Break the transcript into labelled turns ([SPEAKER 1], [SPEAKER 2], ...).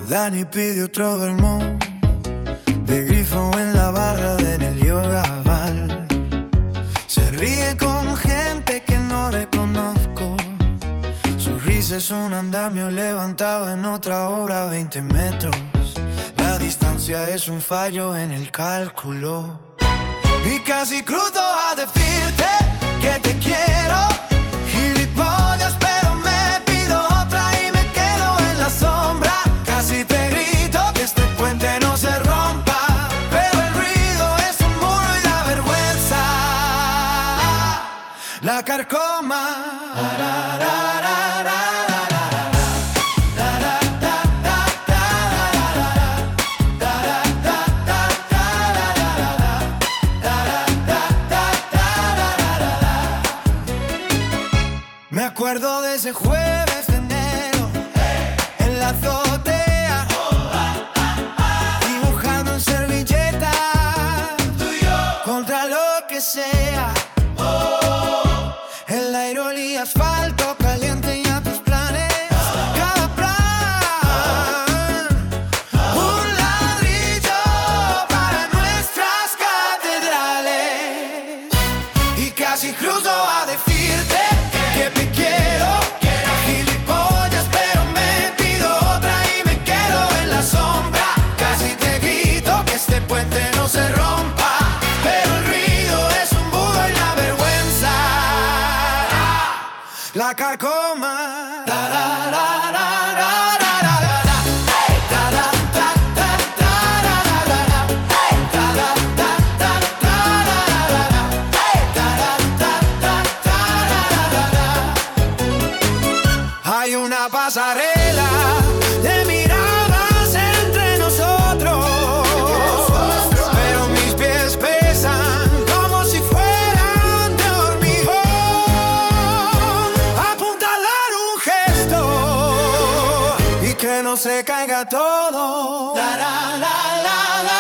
[SPEAKER 1] Dani pide otro vermú de grifo en la barra en el yoga bar. Se ríe con gente que no reconozco. Su risa es un andamio levantado en otra hora 20 metros. La distancia es un fallo en el cálculo. Y casi cruzo a decirte que te quiero. Gilipollas, pero me pido otra y me quedo en la sombra. Casi te grito que este puente no se rompa, pero el ruido es un muro y la vergüenza la carcoma. Me acuerdo de ese jueves de enero en la azotea, dibujando en servilleta contra lo que sea. El aire olía asfalto caliente y a tus planes. Cada plan, un ladrillo para nuestras catedrales. Y casi cruzo a decirte que te quiero. Gilipollas, pero me pido otra y me quedo en la sombra. Casi te grito que este puente no se rompa, pero el ruido es un budo y la vergüenza la carcoma. Hay una pasarela de miradas entre nosotros, pero mis pies pesan como si fueran de hormigón. Apuntalar un gesto y que no se caiga todo. La, la, la, la, la.